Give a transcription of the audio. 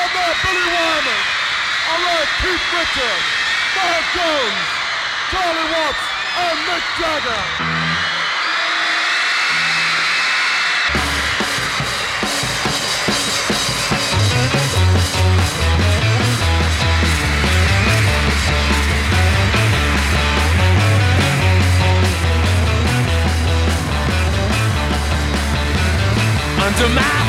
there, Billy Wyman. All right, Keith Richards, Bob Jones, Charlie Watts, and Mick Jagger. Under my